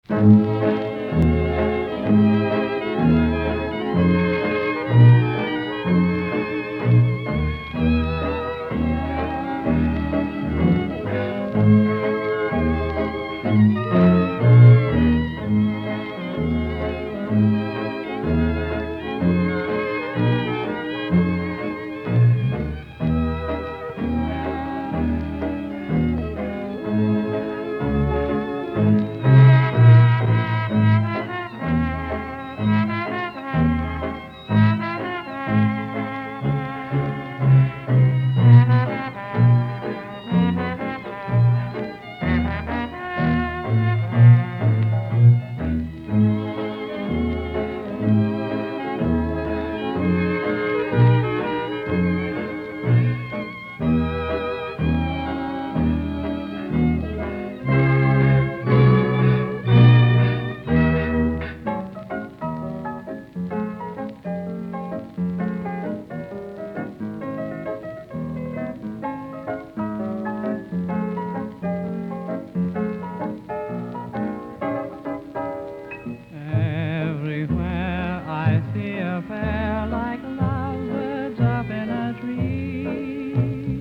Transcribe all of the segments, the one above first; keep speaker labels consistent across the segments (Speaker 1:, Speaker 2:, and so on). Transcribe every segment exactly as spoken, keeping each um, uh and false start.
Speaker 1: Everywhere I see a pair like lovebirds up in a tree.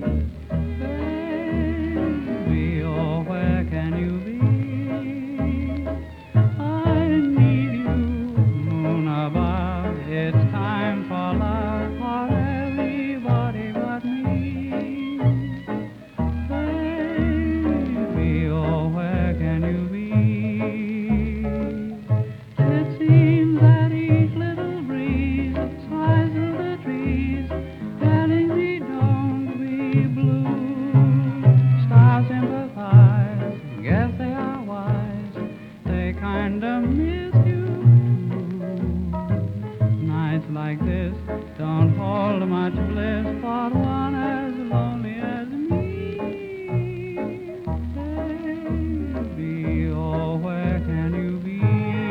Speaker 1: Baby, oh, where can you be? I need you, moon above. It's time for love for everybody but me. Baby, oh, where can you be? It seems that each little breeze sighs through the trees, telling me don't be blue. Stars sympathize, guess they are wise, they kinda miss you too. Nights like this don't hold much bliss for one as lonely as me. Baby, oh, where can you be?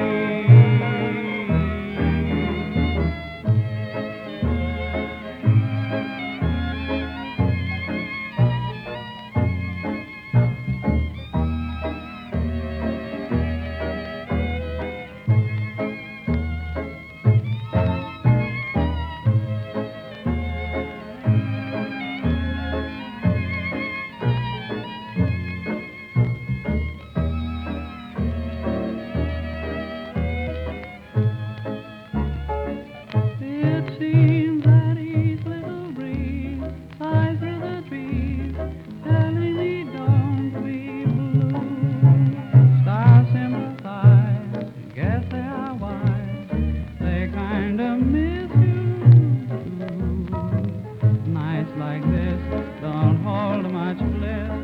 Speaker 1: It seems that each little breeze sighs through the trees, telling me don't be blue. Stars sympathize, guess they are wise, they kinda miss you too. Nights like this don't hold much bliss